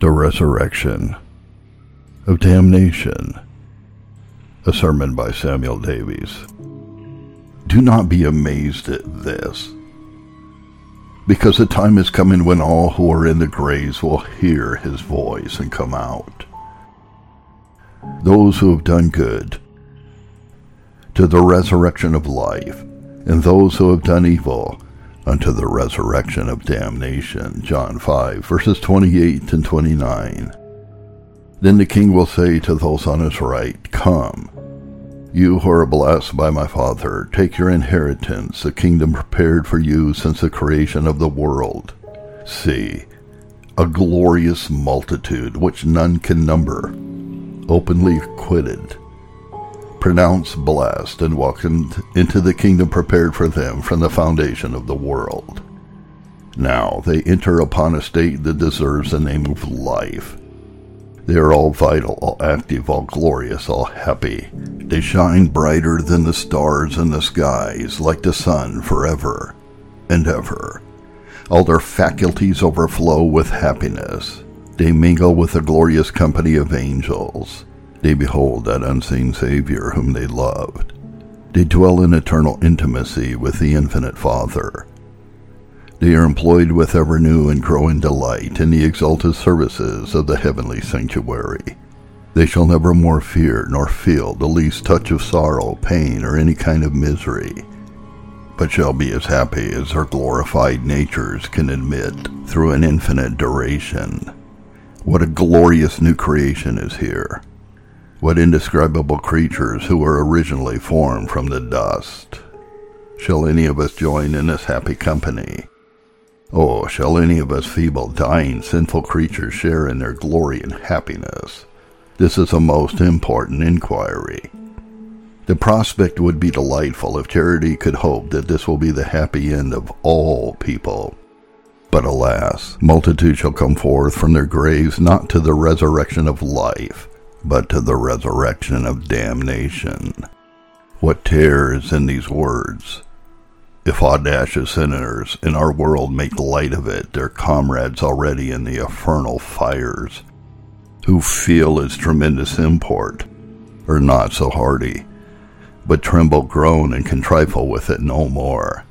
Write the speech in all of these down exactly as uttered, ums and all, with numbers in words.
The Resurrection of Damnation. A sermon by Samuel Davies. Do not be amazed at this, because the time is coming when all who are in the graves will hear his voice and come out. Those who have done good, to the resurrection of life, and those who have done evil, unto the resurrection of damnation. John five, verses twenty-eight and twenty-nine. Then the king will say to those on his right, Come, you who are blessed by my Father, take your inheritance, the kingdom prepared for you since the creation of the world. See, a glorious multitude which none can number, openly acquitted, pronounced blessed, and welcomed into the kingdom prepared for them from the foundation of the world. Now they enter upon a state that deserves the name of life. They are all vital, all active, all glorious, all happy. They shine brighter than the stars in the skies, like the sun forever and ever. All their faculties overflow with happiness. They mingle with the glorious company of angels. They behold that unseen Savior whom they loved. They dwell in eternal intimacy with the infinite Father. They are employed with ever new and growing delight in the exalted services of the heavenly sanctuary. They shall never more fear nor feel the least touch of sorrow, pain, or any kind of misery, but shall be as happy as their glorified natures can admit through an infinite duration. What a glorious new creation is here! What indescribable creatures who were originally formed from the dust! Shall any of us join in this happy company? Oh, shall any of us feeble, dying, sinful creatures share in their glory and happiness? This is a most important inquiry. The prospect would be delightful if charity could hope that this will be the happy end of all people. But alas, multitudes shall come forth from their graves not to the resurrection of life, but to the resurrection of damnation. What terror is in these words! If audacious sinners in our world make light of it, their comrades already in the infernal fires, who feel its tremendous import, are not so hardy, but tremble, groan, and contrifle with it no more.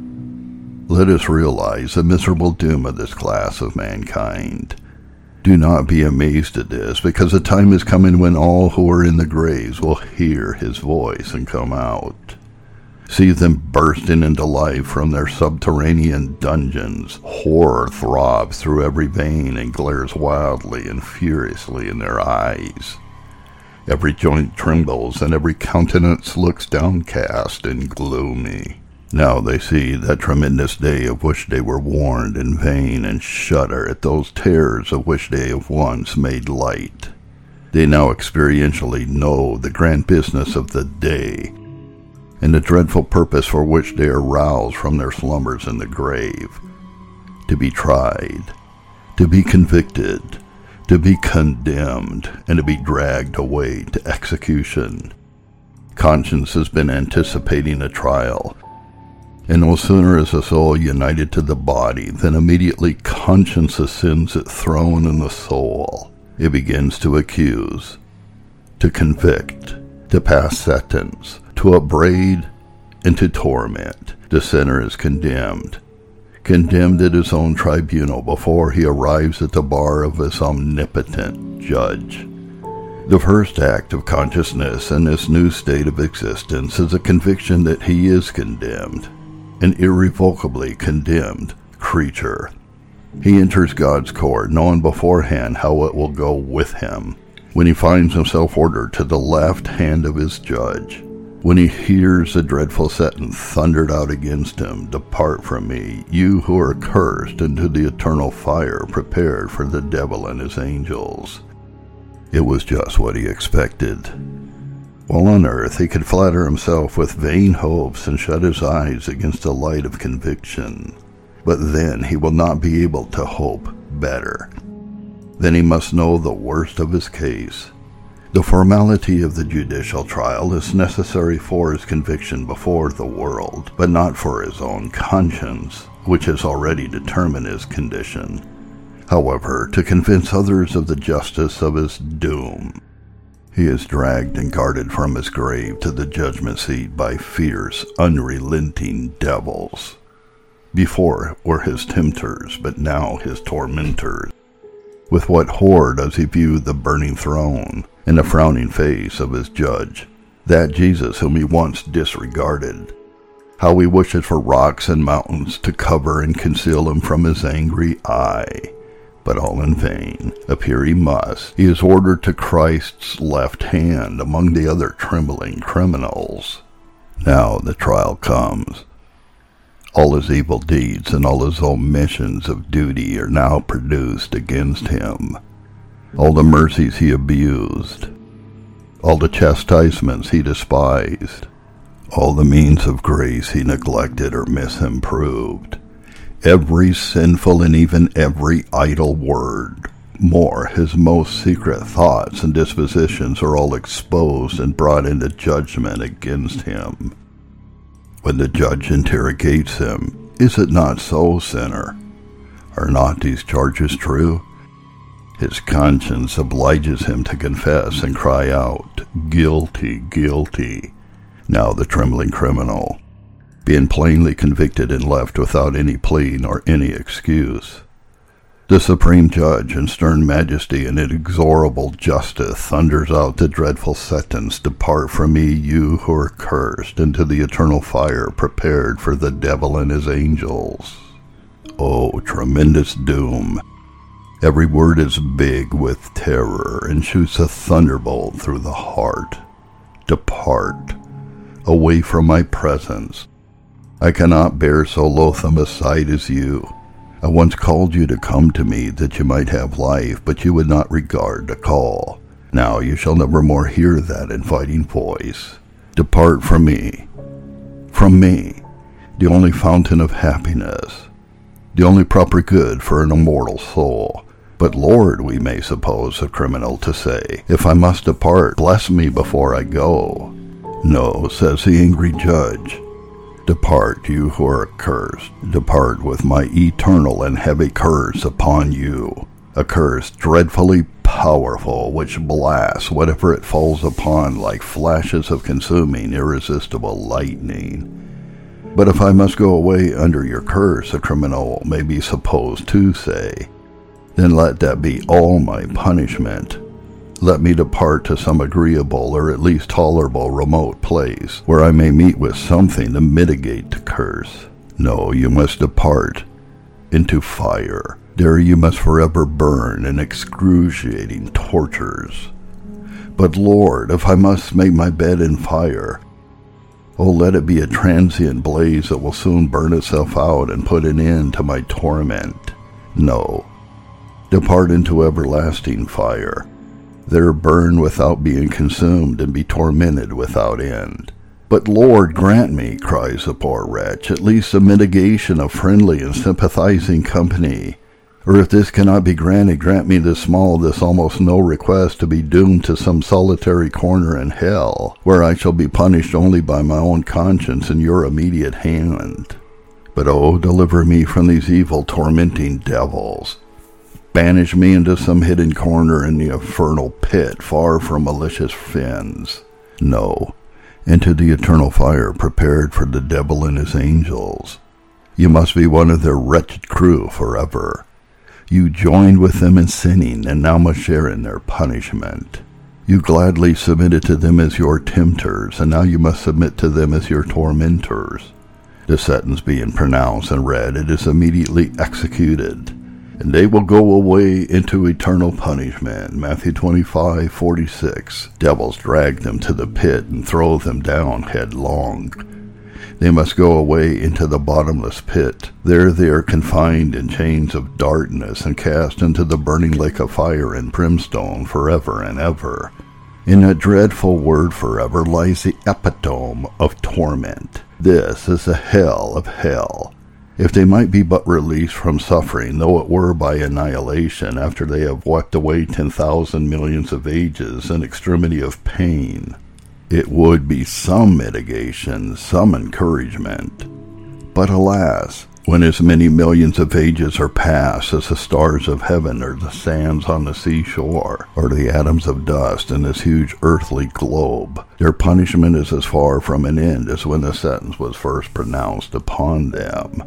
Let us realize the miserable doom of this class of mankind. Do not be amazed at this, because the time is coming when all who are in the graves will hear his voice and come out. See them bursting into life from their subterranean dungeons. Horror throbs through every vein and glares wildly and furiously in their eyes. Every joint trembles and every countenance looks downcast and gloomy. Now they see that tremendous day of which they were warned in vain, and shudder at those terrors of which they have once made light. They now experientially know the grand business of the day, and the dreadful purpose for which they are roused from their slumbers in the grave. To be tried, to be convicted, to be condemned, and to be dragged away to execution. Conscience has been anticipating a trial, and no sooner is the soul united to the body than immediately conscience ascends its throne in the soul. It begins to accuse, to convict, to pass sentence, to upbraid, and to torment. The sinner is condemned, condemned at his own tribunal before he arrives at the bar of his omnipotent judge. The first act of consciousness in this new state of existence is a conviction that he is condemned, an irrevocably condemned creature. He enters God's court knowing beforehand how it will go with him, when he finds himself ordered to the left hand of his judge, when he hears the dreadful sentence thundered out against him, Depart from me, you who are cursed, into the eternal fire prepared for the devil and his angels. It was just what he expected. While on earth he could flatter himself with vain hopes and shut his eyes against the light of conviction. But then he will not be able to hope better. Then he must know the worst of his case. The formality of the judicial trial is necessary for his conviction before the world, but not for his own conscience, which has already determined his condition. however, to convince others of the justice of his doom. He is dragged and guarded from his grave to the judgment seat by fierce, unrelenting devils. Before were his tempters, but now his tormentors. With what horror does he view the burning throne and the frowning face of his judge, that Jesus whom he once disregarded. How he wishes for rocks and mountains to cover and conceal him from his angry eye. But all in vain. Appear he must. He is ordered to Christ's left hand among the other trembling criminals. Now the trial comes. All his evil deeds and all his omissions of duty are now produced against him. All the mercies he abused, all the chastisements he despised, all the means of grace he neglected or misimproved, every sinful and even every idle word, more his most secret thoughts and dispositions are all exposed and brought into judgment against him. When the judge interrogates him, "Is it not so, sinner? Are not these charges true?" His conscience obliges him to confess and cry out, "Guilty, guilty." Now the trembling criminal, being plainly convicted and left without any plea nor any excuse, the supreme judge in stern majesty and inexorable justice thunders out the dreadful sentence, "Depart from me, you who are cursed, into the eternal fire prepared for the devil and his angels." Oh, tremendous doom! Every word is big with terror and shoots a thunderbolt through the heart. Depart, away from my presence. I cannot bear so loathsome a sight as you. I once called you to come to me that you might have life, but you would not regard the call. Now you shall never more hear that inviting voice. Depart from me. From me, the only fountain of happiness, the only proper good for an immortal soul. But Lord, we may suppose a criminal to say, if I must depart, bless me before I go. No, says the angry judge. Depart, you who are accursed. Depart with my eternal and heavy curse upon you. A curse dreadfully powerful, which blasts whatever it falls upon like flashes of consuming, irresistible lightning. But if I must go away under your curse, a criminal may be supposed to say, then let that be all my punishment. Let me depart to some agreeable or at least tolerable remote place, where I may meet with something to mitigate the curse. No, you must depart into fire. There you must forever burn in excruciating tortures. But Lord, if I must make my bed in fire, oh, let it be a transient blaze that will soon burn itself out and put an end to my torment. No, depart into everlasting fire. There burn without being consumed and be tormented without end. But Lord, grant me, cries the poor wretch, at least a mitigation of friendly and sympathizing company. Or if this cannot be granted, grant me this small, this almost no request, to be doomed to some solitary corner in hell, where I shall be punished only by my own conscience and your immediate hand. But oh, deliver me from these evil, tormenting devils. Banish me into some hidden corner in the infernal pit, far from malicious fins. No, into the eternal fire prepared for the devil and his angels. You must be one of their wretched crew forever. You joined with them in sinning, and now must share in their punishment. You gladly submitted to them as your tempters, and now you must submit to them as your tormentors. The sentence being pronounced and read, it is immediately executed, and they will go away into eternal punishment. Matthew twenty-five forty-six. Devils drag them to the pit and throw them down headlong. They must go away into the bottomless pit. There they are confined in chains of darkness and cast into the burning lake of fire and brimstone forever and ever. In that dreadful word forever lies the epitome of torment. This is the hell of hell. If they might be but released from suffering, though it were by annihilation, after they have wept away ten thousand millions of ages in extremity of pain, it would be some mitigation, some encouragement. But alas, when as many millions of ages are past as the stars of heaven or the sands on the seashore or the atoms of dust in this huge earthly globe, their punishment is as far from an end as when the sentence was first pronounced upon them.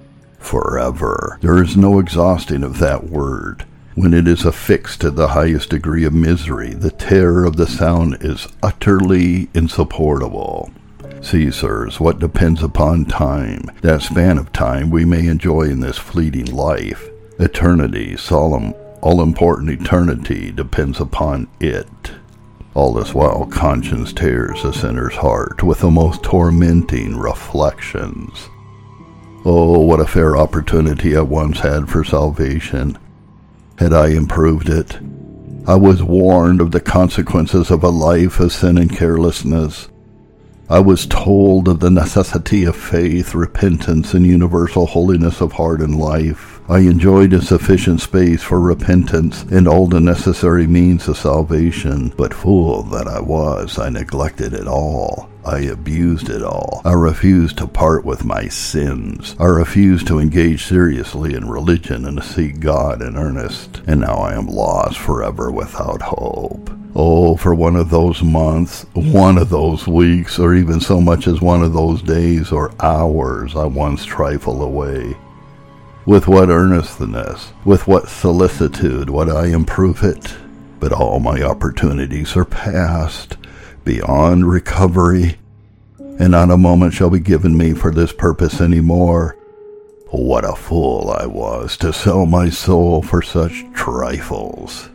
Forever. There is no exhausting of that word. When it is affixed to the highest degree of misery, the terror of the sound is utterly insupportable. See, sirs, what depends upon time, that span of time we may enjoy in this fleeting life. Eternity, solemn, all-important eternity, depends upon it. All this while conscience tears a sinner's heart with the most tormenting reflections. Oh, what a fair opportunity I once had for salvation. Had I improved it, I was warned of the consequences of a life of sin and carelessness. I was told of the necessity of faith, repentance, and universal holiness of heart and life. I enjoyed a sufficient space for repentance and all the necessary means of salvation, but fool that I was, I neglected it all. I abused it all. I refused to part with my sins. I refused to engage seriously in religion and to seek God in earnest, and now I am lost forever without hope. Oh, for one of those months, one of those weeks, or even so much as one of those days or hours I once trifle away. With what earnestness, with what solicitude would I improve it? But all my opportunities are past, beyond recovery, and not a moment shall be given me for this purpose any more. What a fool I was to sell my soul for such trifles!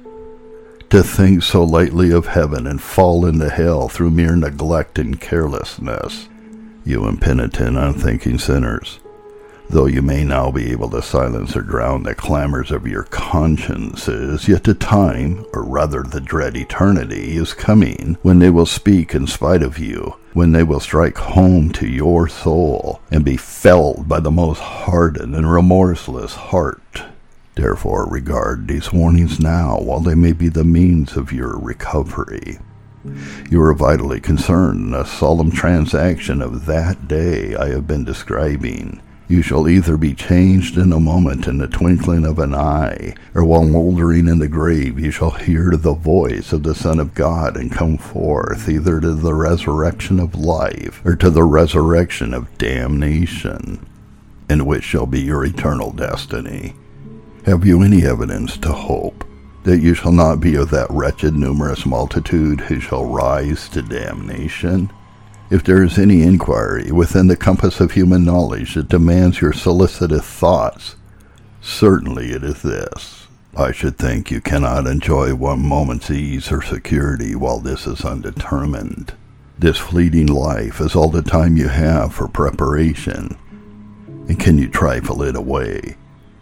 To think so lightly of heaven and fall into hell through mere neglect and carelessness. You impenitent, unthinking sinners, though you may now be able to silence or drown the clamors of your consciences, yet the time, or rather the dread eternity, is coming when they will speak in spite of you, when they will strike home to your soul and be felled by the most hardened and remorseless heart. Therefore, regard these warnings now, while they may be the means of your recovery. You are vitally concerned in a solemn transaction of that day I have been describing. You shall either be changed in a moment, in the twinkling of an eye, or while mouldering in the grave you shall hear the voice of the Son of God and come forth, either to the resurrection of life, or to the resurrection of damnation, and which shall be your eternal destiny. Have you any evidence to hope that you shall not be of that wretched numerous multitude who shall rise to damnation? If there is any inquiry within the compass of human knowledge that demands your solicitous thoughts, certainly it is this. I should think you cannot enjoy one moment's ease or security while this is undetermined. This fleeting life is all the time you have for preparation, and can you trifle it away?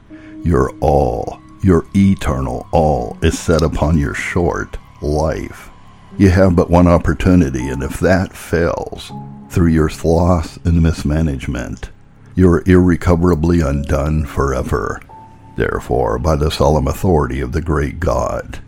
Your all, your eternal all, is set upon your short life. You have but one opportunity, and if that fails, through your sloth and mismanagement, you are irrecoverably undone forever. Therefore, by the solemn authority of the great God,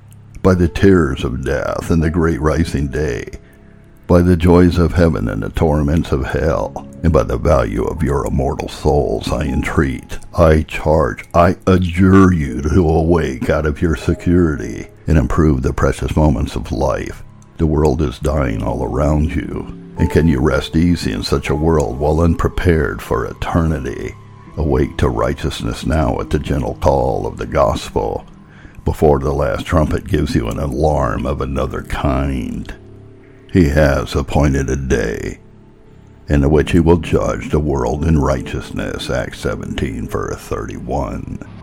by the terrors of death and the great rising day, by the joys of heaven and the torments of hell, and by the value of your immortal souls, I entreat, I charge, I adjure you to awake out of your security and improve the precious moments of life. The world is dying all around you, and can you rest easy in such a world while unprepared for eternity? Awake to righteousness now at the gentle call of the gospel, before the last trumpet gives you an alarm of another kind. He has appointed a day in which he will judge the world in righteousness, Acts seventeen, verse thirty-one.